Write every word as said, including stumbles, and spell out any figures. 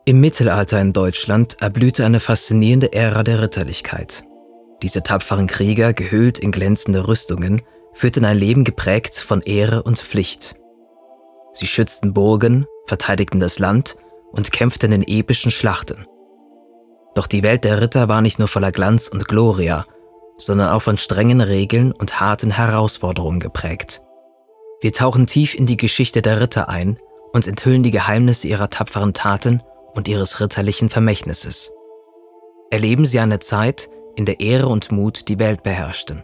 Im Mittelalter in Deutschland erblühte eine faszinierende Ära der Ritterlichkeit. Diese tapferen Krieger, gehüllt in glänzende Rüstungen, führten ein Leben geprägt von Ehre und Pflicht. Sie schützten Burgen, verteidigten das Land und kämpften in epischen Schlachten. Doch die Welt der Ritter war nicht nur voller Glanz und Gloria, sondern auch von strengen Regeln und harten Herausforderungen geprägt. Wir tauchen tief in die Geschichte der Ritter ein und enthüllen die Geheimnisse ihrer tapferen Taten und ihres ritterlichen Vermächtnisses. Erleben Sie eine Zeit, in der Ehre und Mut die Welt beherrschten.